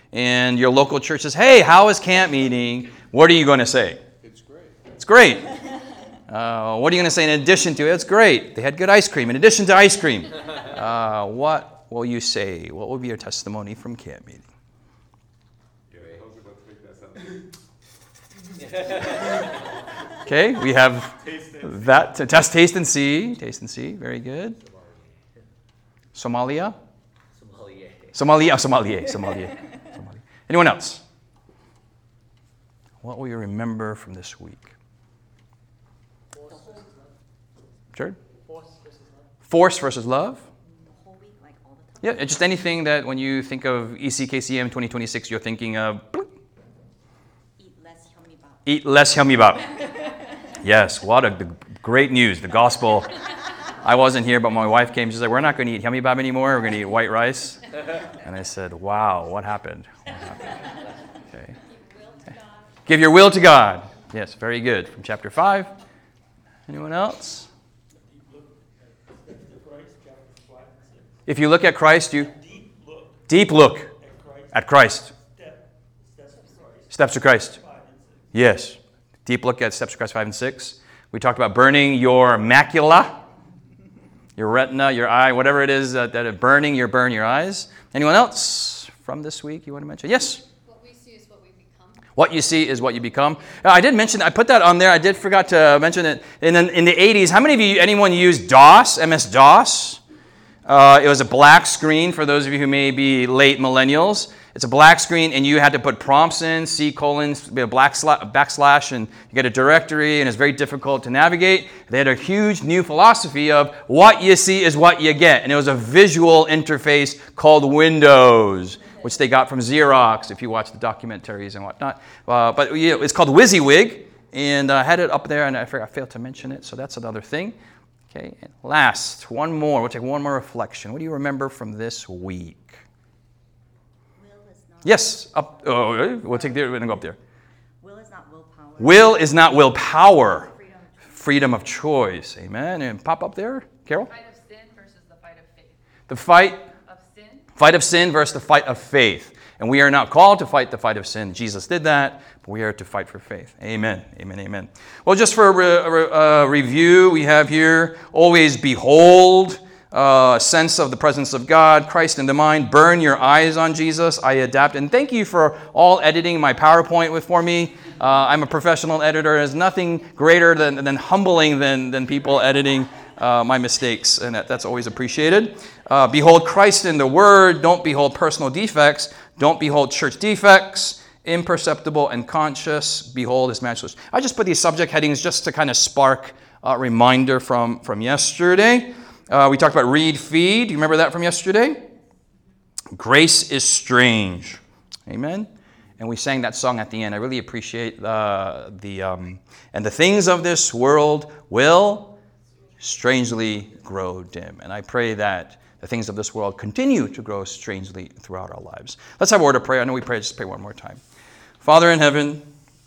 and your local church says, hey, how is camp meeting? What are you going to say? It's great. It's great. What are you going to say in addition to it? It's great. They had good ice cream. In addition to ice cream, what will you say? What will be your testimony from camp meeting? Okay, we have that to test, taste, and see. Taste and see. Very good. Somalia? Somalia. Anyone else? What will you remember from this week? Sure. Force versus love. Yeah, just anything that when you think of ECKCM 2026, you're thinking of eat less hyumibap. Yes, what a great news. The gospel. I wasn't here, but my wife came. She said, we're not going to eat hyumibap anymore. We're going to eat white rice. And I said, wow, what happened? Okay. Give your will to God. Yes, very good. From chapter 5. Anyone else? If you look at Christ, you deep look at Christ. Steps of Christ. Yes. Deep look at steps of Christ 5 and 6. We talked about burning your macula, your retina, your eye, whatever it is that are burning, burn your eyes. Anyone else from this week you want to mention? Yes? What we see is what we become. What you see is what you become. I did mention, I put that on there. I did forgot to mention it. In the 80s, how many of you, anyone used DOS, MS-DOS? It was a black screen for those of you who may be late millennials. It's a black screen, and you had to put prompts in, backslash, and you get a directory, and it's very difficult to navigate. They had a huge new philosophy of what you see is what you get, and it was a visual interface called Windows, which they got from Xerox, if you watch the documentaries and whatnot. But it's called WYSIWYG, and I had it up there, and I failed to mention it, so that's another thing. Okay, and last, one more. We'll take one more reflection. What do you remember from this week? Yes, up. Oh, we'll take there. We're gonna go up there. Will is not willpower. Will is not willpower. Freedom of choice. Amen. And pop up there, Carol. The fight of sin versus the fight of faith. The fight Of sin. Fight of sin versus the fight of faith. And we are not called to fight the fight of sin. Jesus did that, but we are to fight for faith. Amen. Amen. Amen. Well, just for a review, we have here always behold. Sense of the presence of God, Christ in the mind, burn your eyes on Jesus, I adapt. And thank you for all editing my PowerPoint for me. I'm a professional editor. There's nothing greater than humbling than people editing my mistakes, and that's always appreciated. Behold Christ in the Word. Don't behold personal defects. Don't behold church defects. Imperceptible and conscious. Behold His matchless. I just put these subject headings just to kind of spark a reminder from yesterday. We talked about read, feed. Do you remember that from yesterday? Grace is strange. Amen. And we sang that song at the end. I really appreciate and the things of this world will strangely grow dim. And I pray that the things of this world continue to grow strangely throughout our lives. Let's have a word of prayer. I know we pray, just pray one more time. Father in heaven,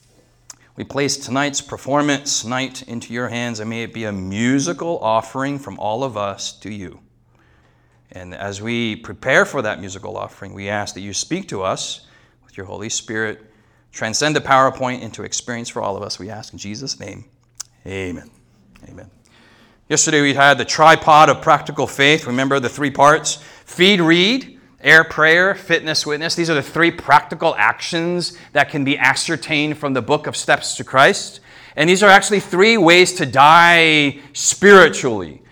we place tonight's performance night into your hands, and may it be a musical offering from all of us to you. And as we prepare for that musical offering, we ask that you speak to us with your Holy Spirit. Transcend the PowerPoint into experience for all of us. We ask in Jesus' name. Amen. Amen. Yesterday we had the tripod of practical faith. Remember the three parts? Feed, read, air, prayer, fitness, witness. These are the three practical actions that can be ascertained from the book of Steps to Christ. And these are actually three ways to die spiritually.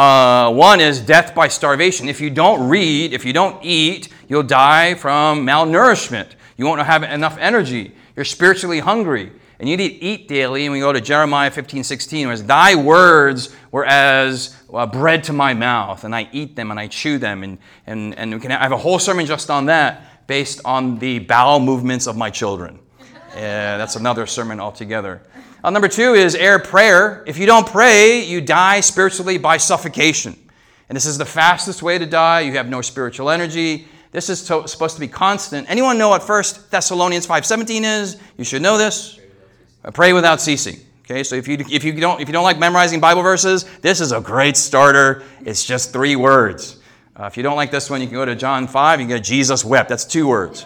One is death by starvation. If you don't read, if you don't eat, you'll die from malnourishment. You won't have enough energy. You're spiritually hungry. And you need to eat daily. And we go to Jeremiah 15:16, where thy words were as bread to my mouth, and I eat them and I chew them. And we can have a whole sermon just on that based on the bowel movements of my children. That's another sermon altogether. Number two is air, prayer. If you don't pray, you die spiritually by suffocation. And this is the fastest way to die. You have no spiritual energy. This is supposed to be constant. Anyone know what 1 Thessalonians 5:17 is? You should know this. Pray without ceasing. Okay, so if you don't like memorizing Bible verses, this is a great starter. It's just 3 words. If you don't like this one, you can go to John 5. You can get Jesus wept. That's 2 words.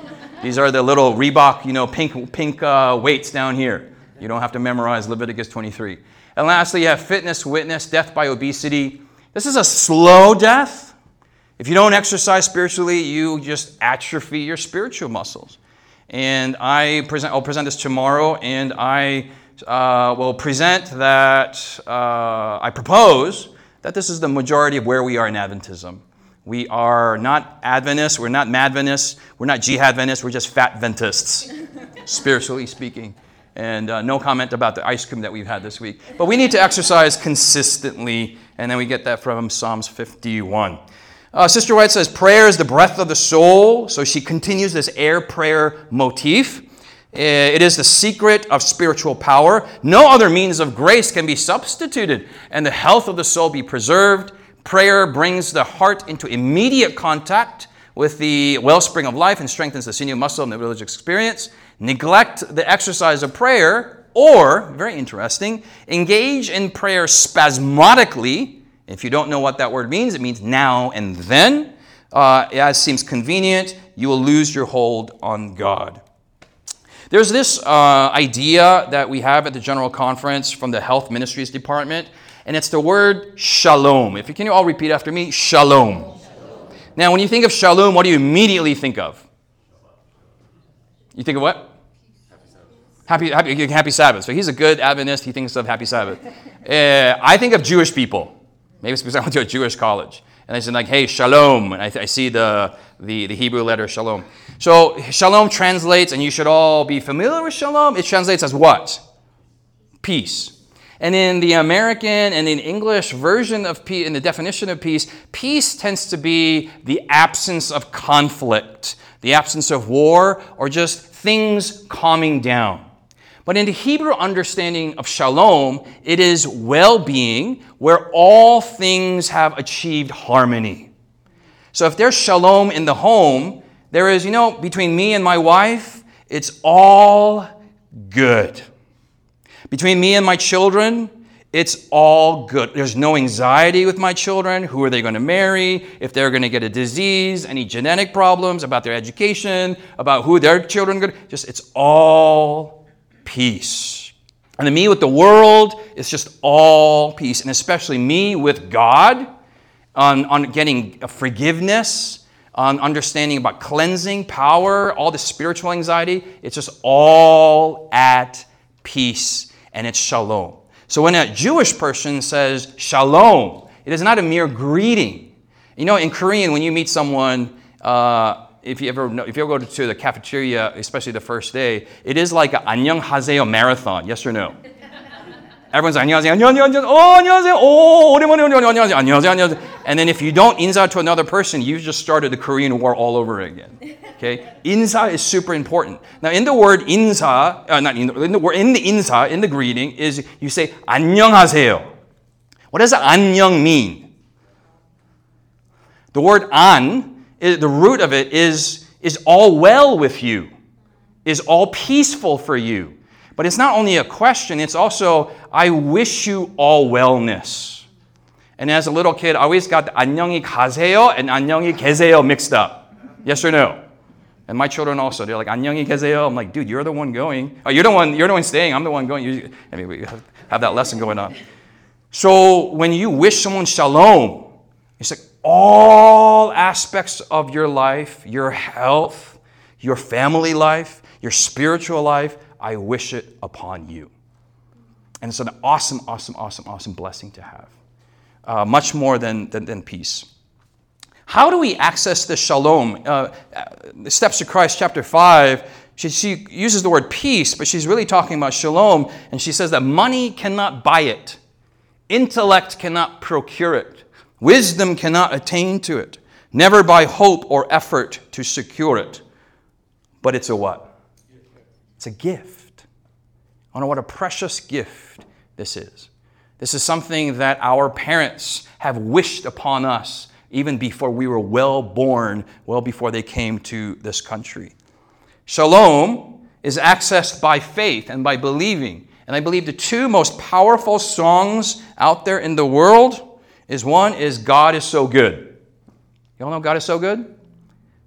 These are the little Reebok, pink weights down here. You don't have to memorize Leviticus 23. And lastly, you have fitness, witness, death by obesity. This is a slow death. If you don't exercise spiritually, you just atrophy your spiritual muscles. And I'll present this tomorrow, and I will present that I propose that this is the majority of where we are in Adventism. We are not Adventists, we're not Madventists, we're not Jihadventists, we're just Fatventists, spiritually speaking. And no comment about the ice cream that we've had this week. But we need to exercise consistently, and then we get that from Psalms 51. Sister White says, prayer is the breath of the soul. So she continues this air prayer motif. It is the secret of spiritual power. No other means of grace can be substituted, and the health of the soul be preserved. Prayer brings the heart into immediate contact with the wellspring of life and strengthens the sinew muscle and the religious experience. Neglect the exercise of prayer, or, very interesting, engage in prayer spasmodically. If you don't know what that word means, it means now and then. As seems convenient, you will lose your hold on God. There's this idea that we have at the General Conference from the Health Ministries Department, and it's the word shalom. Can you all repeat after me? Shalom. Now, when you think of shalom, what do you immediately think of? You think of what? Happy Sabbath. So he's a good Adventist. He thinks of Happy Sabbath. I think of Jewish people. Maybe because I went to a Jewish college. And I said, hey, shalom. And I see the Hebrew letter shalom. So shalom translates, and you should all be familiar with shalom. It translates as what? Peace. And in the American and in English version of peace, in the definition of peace, peace tends to be the absence of conflict, the absence of war, or just things calming down. But in the Hebrew understanding of shalom, it is well-being where all things have achieved harmony. So if there's shalom in the home, there is, between me and my wife, it's all good. Between me and my children, it's all good. There's no anxiety with my children. Who are they going to marry? If they're going to get a disease, any genetic problems about their education, about who their children are going to... It's all peace. And then me with the world, it's just all peace. And especially me with God on getting forgiveness, on understanding about cleansing, power, all the spiritual anxiety. It's just all at peace. And it's shalom. So when a Jewish person says shalom, it is not a mere greeting. In Korean, when you meet someone, if you ever go to the cafeteria, especially the first day, it is like an 안녕하세요 marathon. Yes or no? Everyone's 안녕하세요, 안녕하세요, 안녕하세요, 오랜만에 안녕하세요, 안녕하세요. And then if you don't insa to another person, you've just started the Korean War all over again. Okay, insa is super important. Now, in the word insa, in the greeting is you say 안녕하세요. What does 안녕 mean? The word an, the root of it is all well with you, is all peaceful for you. But it's not only a question; it's also I wish you all wellness. And as a little kid, I always got the 안녕히 가세요 and 안녕히 계세요 mixed up. Yes or no? And my children also, they're like, 안녕히 계세요. I'm like, dude, you're the one going. Oh, you're the one staying. I'm the one going. We have that lesson going on. So when you wish someone shalom, it's like all aspects of your life, your health, your family life, your spiritual life, I wish it upon you. And it's an awesome, awesome, awesome, awesome blessing to have. Much more than peace. How do we access the shalom? Steps to Christ, chapter 5, she uses the word peace, but she's really talking about shalom, and she says that money cannot buy it. Intellect cannot procure it. Wisdom cannot attain to it. Never by hope or effort to secure it. But it's a what? It's a gift. I know what a precious gift this is. This is something that our parents have wished upon us even before we were well born, well before they came to this country. Shalom is accessed by faith and by believing. And I believe the two most powerful songs out there in the world is one is God is so good. You all know God is so good?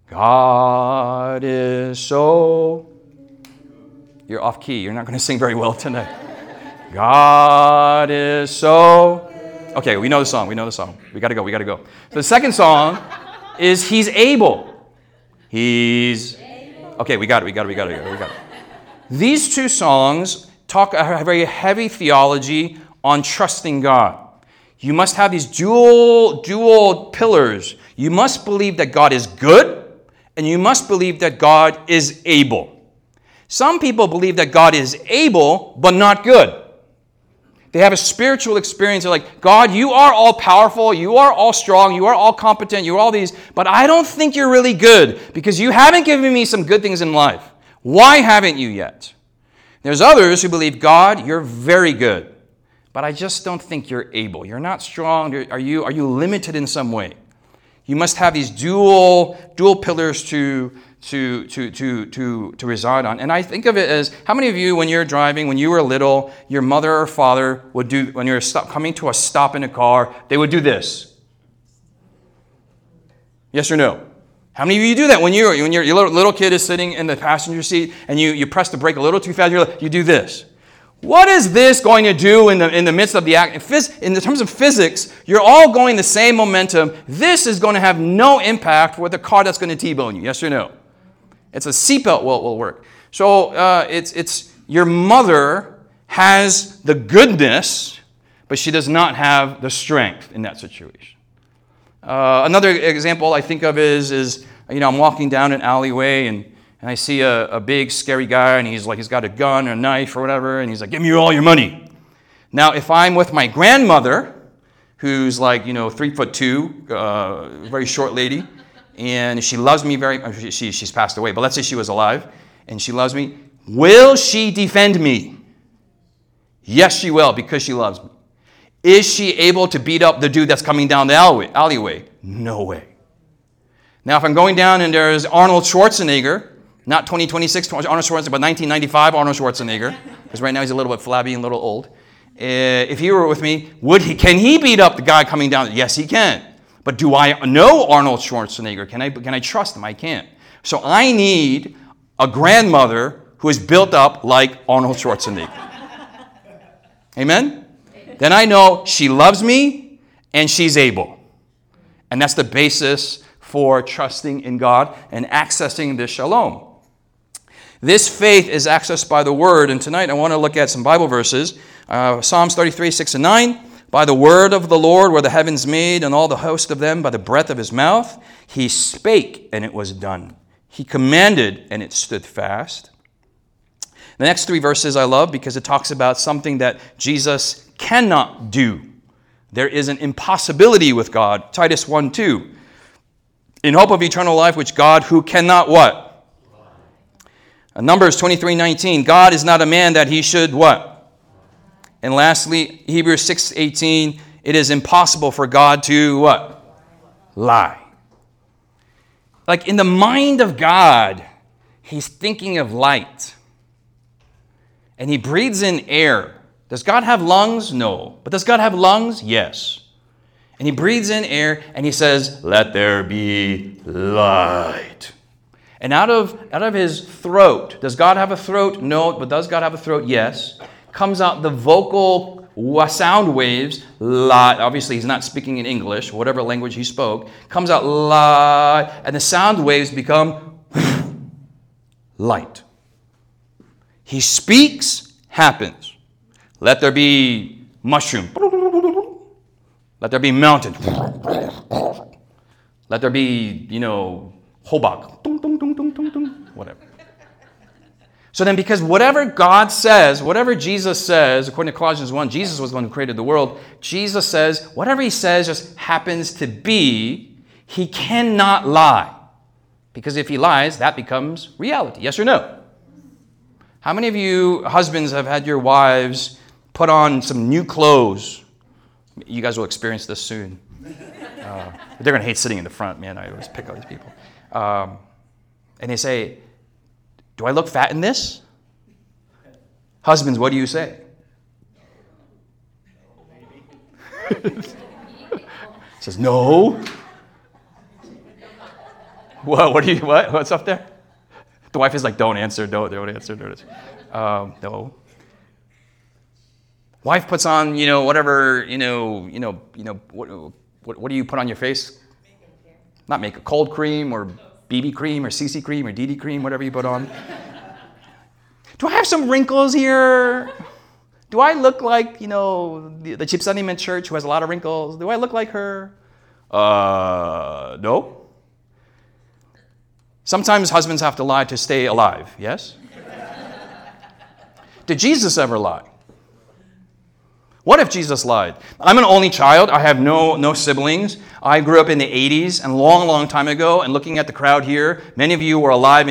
God is so... You're off key. You're not going to sing very well tonight. God is so... Okay, we know the song. We got to go. So the second song is He's able. He's... Okay, we got it. These two songs talk a very heavy theology on trusting God. You must have these dual pillars. You must believe that God is good, and you must believe that God is able. Some people believe that God is able, but not good. They have a spiritual experience. They're like, God, you are all powerful, you are all strong, you are all competent, you are all these, but I don't think you're really good because you haven't given me some good things in life. Why haven't you yet? There's others who believe, God, you're very good, but I just don't think you're able. You're not strong. Are you limited in some way? You must have these dual pillars to reside on. And I think of it as, how many of you, when you're driving, when you were little, your mother or father would do, when you're coming to a stop in a car, they would do this? Yes or no? How many of you do that when your little kid is sitting in the passenger seat and you press the brake a little too fast, you do this? What is this going to do in the midst of the act? In terms of physics, you're all going the same momentum. This is going to have no impact with the car that's going to T-bone you. Yes or no? It's a seatbelt will work. So it's your mother has the goodness, but she does not have the strength in that situation. Another example I think of is I'm walking down an alleyway and I see a big scary guy and he's got a gun or a knife or whatever and he's like, give me all your money. Now if I'm with my grandmother, who's 3'2", very short lady, and she loves me she's passed away, but let's say she was alive and she loves me, will she defend me? Yes, she will, because she loves me. Is she able to beat up the dude that's coming down the alleyway? No way. Now, if I'm going down and there's Arnold Schwarzenegger, not 2026 Arnold Schwarzenegger, but 1995 Arnold Schwarzenegger, because right now he's a little bit flabby and a little old. If he were with me, can he beat up the guy coming down? Yes, he can. But do I know Arnold Schwarzenegger? Can I trust him? I can't. So I need a grandmother who is built up like Arnold Schwarzenegger. Amen? Then I know she loves me and she's able. And that's the basis for trusting in God and accessing this shalom. This faith is accessed by the Word, and tonight I want to look at some Bible verses. Psalms 33, 6 and 9. By the word of the Lord were the heavens made, and all the host of them by the breath of his mouth. He spake, and it was done. He commanded, and it stood fast. The next three verses I love because it talks about something that Jesus cannot do. There is an impossibility with God. Titus 1:2. In hope of eternal life, which God who cannot what? Numbers 23:19. God is not a man that he should what? And lastly, Hebrews 6:18. It is impossible for God to what? Lie. Like in the mind of God, he's thinking of light. And he breathes in air. Does God have lungs? No. But does God have lungs? Yes. And he breathes in air and he says, let there be light. And out of his throat, does God have a throat? No. But does God have a throat? Yes. Comes out the vocal sound waves, light. Obviously, he's not speaking in English, whatever language he spoke. Comes out light, and the sound waves become light. He speaks, happens. Let there be mushroom. Let there be mountain. Let there be, hobak. Whatever. So then, because whatever God says, whatever Jesus says, according to Colossians 1, Jesus was the one who created the world. Jesus says, whatever he says just happens to be. He cannot lie. Because if he lies, that becomes reality. Yes or no? How many of you husbands have had your wives put on some new clothes? You guys will experience this soon. They're going to hate sitting in the front, man. I always pick on these people. And they say, do I look fat in this? Husbands, what do you say? Says, no. What's up there? The wife is like, don't answer, don't answer. No. Wife puts on, whatever, what do you put on your face? Not makeup, cold cream or BB cream or CC cream or DD cream, whatever you put on. Do I have some wrinkles here? Do I look like, the Chipsanim in church who has a lot of wrinkles? Do I look like her? No. Sometimes husbands have to lie to stay alive, yes? Did Jesus ever lie? What if Jesus lied? I'm an only child. I have no siblings. I grew up in the 80s and long time ago. And looking at the crowd here, many of you were alive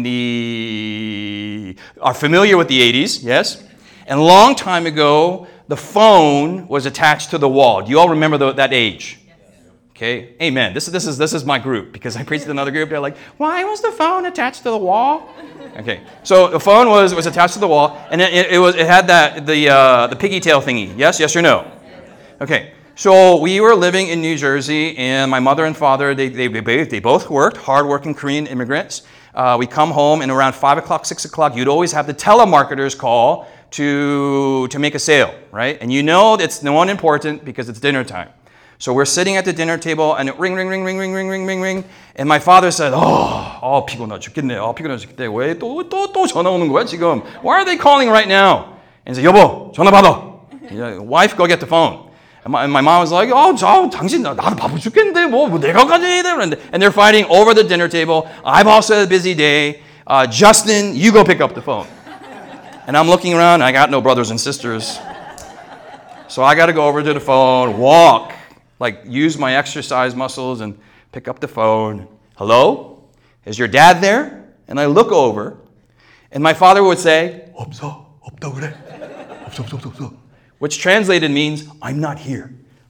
are familiar with the 80s, yes? And a long time ago, the phone was attached to the wall. Do you all remember that age? Okay, amen. This is my group because I preached to another group. They're like, why was the phone attached to the wall? Okay, so the phone was attached to the wall, and it had the piggy tail thingy. Yes or no? Okay, so we were living in New Jersey, and my mother and father they both worked, hardworking Korean immigrants. We come home, and around 5 o'clock, 6 o'clock, you'd always have the telemarketers call to make a sale, right? And it's no one important because it's dinner time. So we're sitting at the dinner table, and it ring. And my father said, 피곤해 죽겠네. 피곤해 죽겠네. 왜 또 전화 오는 거야, 지금? Why are they calling right now? And he said, 여보, 전화 받아. Wife, go get the phone. And my mom was like, 당신, 나도 바빠 죽겠는데, 뭐 내가 가져야 돼. And they're fighting over the dinner table. I've also had a busy day. Justin, you go pick up the phone. And I'm looking around, I got no brothers and sisters. So I got to go over to the phone, walk. Use my exercise muscles and pick up the phone. Hello? Is your dad there? And I look over, and my father would say, 없어 그래. 없어. Which translated means, I'm not here.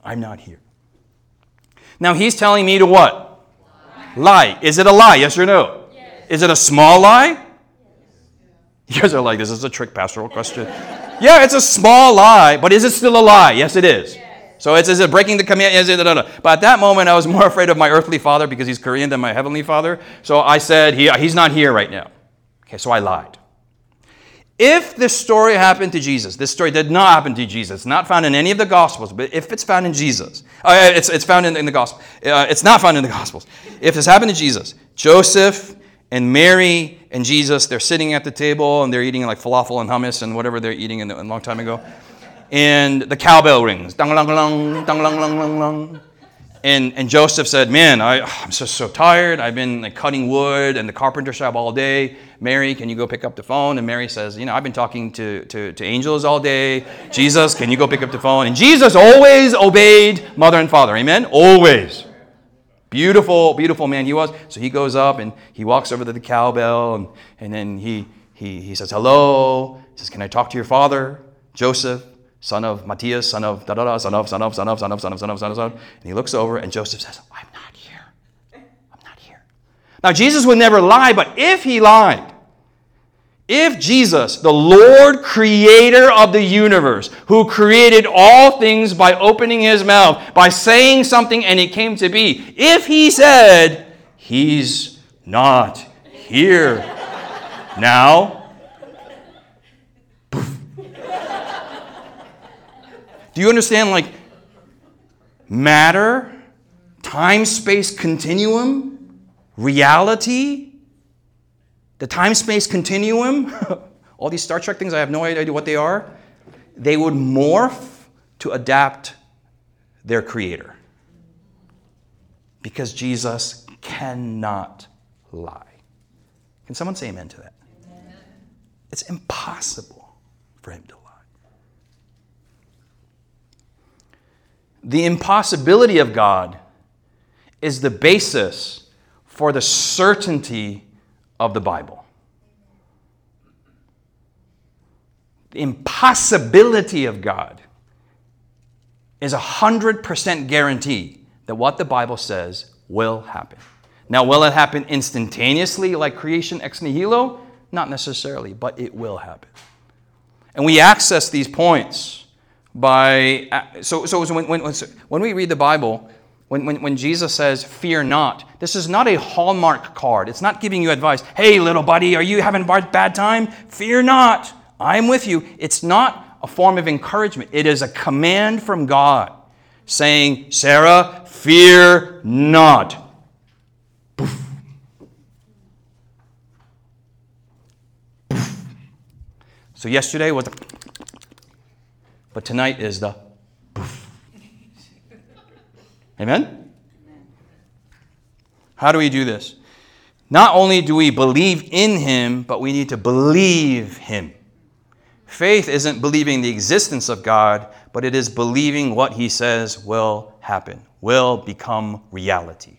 Now he's telling me to what? Lie. Is it a lie? Yes or no? Yes. Is it a small lie? You guys are like, this is a trick pastoral question. Yeah, it's a small lie, but is it still a lie? Yes, it is. So is it breaking the command? Yes, no. But at that moment, I was more afraid of my earthly father because he's Korean than my heavenly father. So I said, he's not here right now. Okay, so I lied. If this story happened to Jesus, this story did not happen to Jesus. It's not found in any of the Gospels, but if it's found in Jesus, it's found in the Gospel. It's not found in the Gospels. If this happened to Jesus, Joseph and Mary and Jesus, they're sitting at the table and they're eating falafel and hummus and whatever they're eating a long time ago. And the cowbell rings. Dang, lang, lang, dang, lang, lang, lang, lang. And Joseph said, man, I'm so tired. I've been cutting wood in the carpenter shop all day. Mary, can you go pick up the phone? And Mary says, I've been talking to angels all day. Jesus, can you go pick up the phone? And Jesus always obeyed mother and father. Amen? Always. Beautiful, beautiful man he was. So he goes up and he walks over to the cowbell and then he says, hello. He says, can I talk to your father? Joseph, son of Matthias, son of da-da-da, son of. And he looks over and Joseph says, I'm not here. Now, Jesus would never lie, but if he lied, if Jesus, the Lord creator of the universe, who created all things by opening his mouth, by saying something and it came to be, if he said, he's not here now, do you understand, matter, time-space continuum, reality, the time-space continuum, all these Star Trek things, I have no idea what they are. They would morph to adapt their creator. Because Jesus cannot lie. Can someone say amen to that? Amen. It's impossible for him to lie. The impossibility of God is the basis for the certainty of the Bible. The impossibility of God is 100% guarantee that what the Bible says will happen. Now, will it happen instantaneously like creation ex nihilo? Not necessarily, but it will happen. And we access these points by... So when we read the Bible, When Jesus says, fear not, this is not a Hallmark card. It's not giving you advice. Hey, little buddy, are you having a bad time? Fear not. I'm with you. It's not a form of encouragement. It is a command from God saying, Sarah, fear not. Poof. Poof. So yesterday was the, but tonight is the poof. Amen? How do we do this? Not only do we believe in him, but we need to believe him. Faith isn't believing the existence of God, but it is believing what he says will happen, will become reality.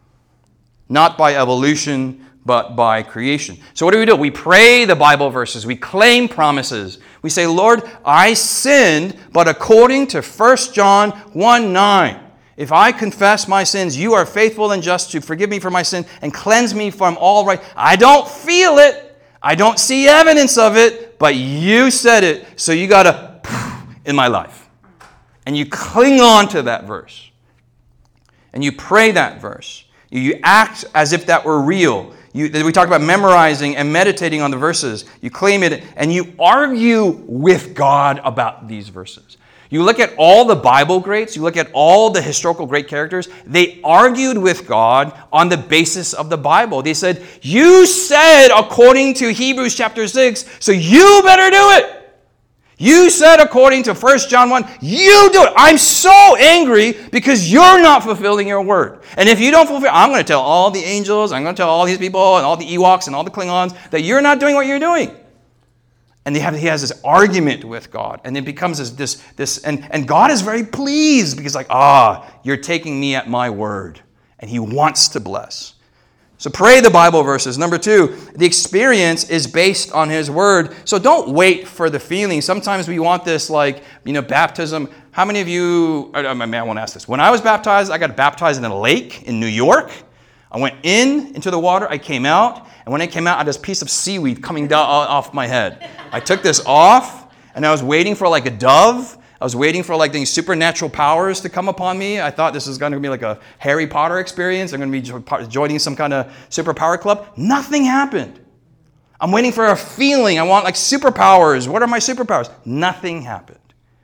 Not by evolution, but by creation. So what do? We pray the Bible verses. We claim promises. We say, Lord, I sinned, but according to 1 John 1:9, if I confess my sins, you are faithful and just to forgive me for my sin and cleanse me from all right. I don't feel it. I don't see evidence of it, but you said it, so you got to in my life. And you cling on to that verse. And you pray that verse. You act as if that were real. We talk about memorizing and meditating on the verses. You claim it, and you argue with God about these verses. You look at all the Bible greats, you look at all the historical great characters, they argued with God on the basis of the Bible. They said, you said according to Hebrews chapter 6, so you better do it. You said according to 1 John 1, you do it. I'm so angry because you're not fulfilling your word. And if you don't fulfill, I'm going to tell all the angels, I'm going to tell all these people and all the Ewoks and all the Klingons that you're not doing what you're doing. And he has this argument with God, and it becomes this, and God is very pleased because you're taking me at my word, and he wants to bless. So pray the Bible verses. Number 2, the experience is based on his word. So don't wait for the feeling. Sometimes we want this baptism. How many of you, I won't ask this. When I was baptized, I got baptized in a lake in New York. I went into the water, I came out, and when I came out, I had this piece of seaweed coming down off my head. I took this off, and I was waiting for like a dove. I was waiting for these supernatural powers to come upon me. I thought this was going to be like a Harry Potter experience. I'm going to be joining some kind of superpower club. Nothing happened. I'm waiting for a feeling. I want superpowers. What are my superpowers? Nothing happened.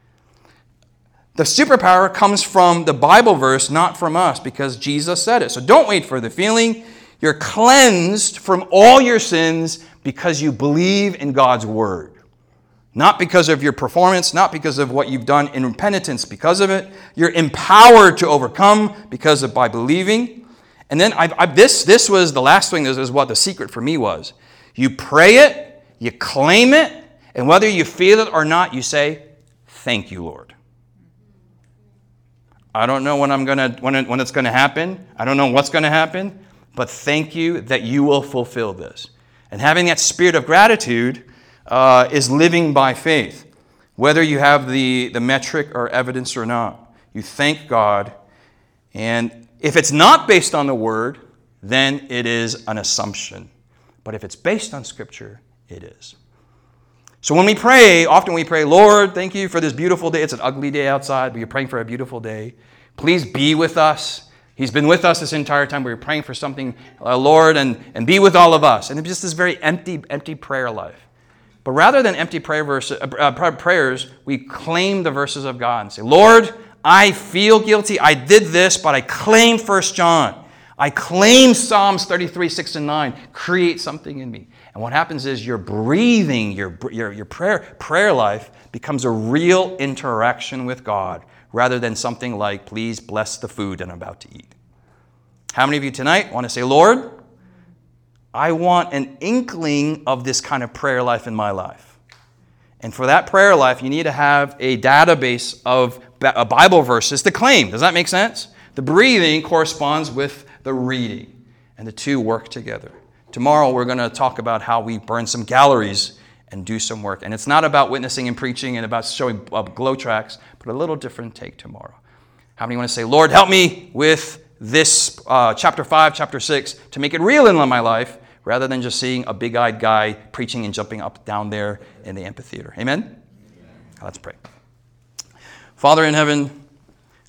The superpower comes from the Bible verse, not from us, because Jesus said it. So don't wait for the feeling. You're cleansed from all your sins because you believe in God's word. Not because of your performance, not because of what you've done in penitence because of it. You're empowered to overcome by believing. And then this was the last thing. This is what the secret for me was. You pray it, you claim it, and whether you feel it or not, you say, thank you, Lord. I don't know when it's going to happen. I don't know what's going to happen. But thank you that you will fulfill this. And having that spirit of gratitude is living by faith. Whether you have the metric or evidence or not, you thank God. And if it's not based on the word, then it is an assumption. But if it's based on Scripture, it is. So when we pray, often we pray, Lord, thank you for this beautiful day. It's an ugly day outside, but you're praying for a beautiful day. Please be with us. He's been with us this entire time. We're praying for something, Lord, and be with all of us. And it's just this very empty prayer life. But rather than empty prayers, we claim the verses of God and say, Lord, I feel guilty. I did this, but I claim 1 John. I claim Psalms 33, 6 and 9. Create something in me. And what happens is your breathing, your prayer life becomes a real interaction with God, rather than something like, please bless the food I'm about to eat. How many of you tonight want to say, Lord, I want an inkling of this kind of prayer life in my life? And for that prayer life, you need to have a database of Bible verses to claim. Does that make sense? The breathing corresponds with the reading, and the two work together. Tomorrow, we're going to talk about how we burn some calories and do some work. And it's not about witnessing and preaching and about showing glow tracks, but a little different take tomorrow. How many want to say, Lord, help me with this chapter 5, chapter 6 to make it real in my life, rather than just seeing a big-eyed guy preaching and jumping up down there in the amphitheater. Amen? Let's pray. Father in heaven,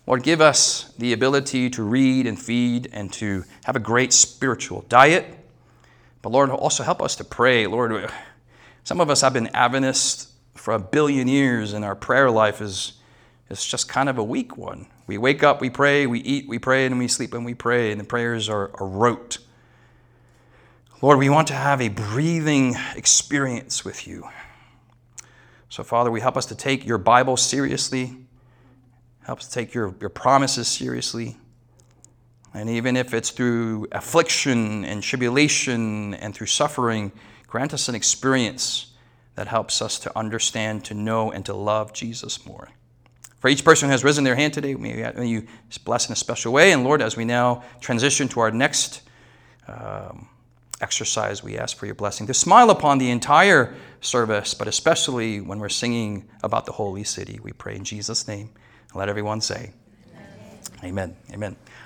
Lord, give us the ability to read and feed and to have a great spiritual diet. But Lord, also help us to pray. Lord, some of us have been Adventists for 1 billion years, and our prayer life is just kind of a weak one. We wake up, we pray, we eat, we pray, and we sleep and we pray, and the prayers are rote. Lord, we want to have a breathing experience with you. So, Father, we help us to take your Bible seriously. Help us to take your promises seriously. And even if it's through affliction and tribulation and through suffering, grant us an experience that helps us to understand, to know, and to love Jesus more. For each person who has risen their hand today, may you bless in a special way. And Lord, as we now transition to our next exercise, we ask for your blessing to smile upon the entire service, but especially when we're singing about the holy city. We pray in Jesus' name. Let everyone say, Amen. Amen.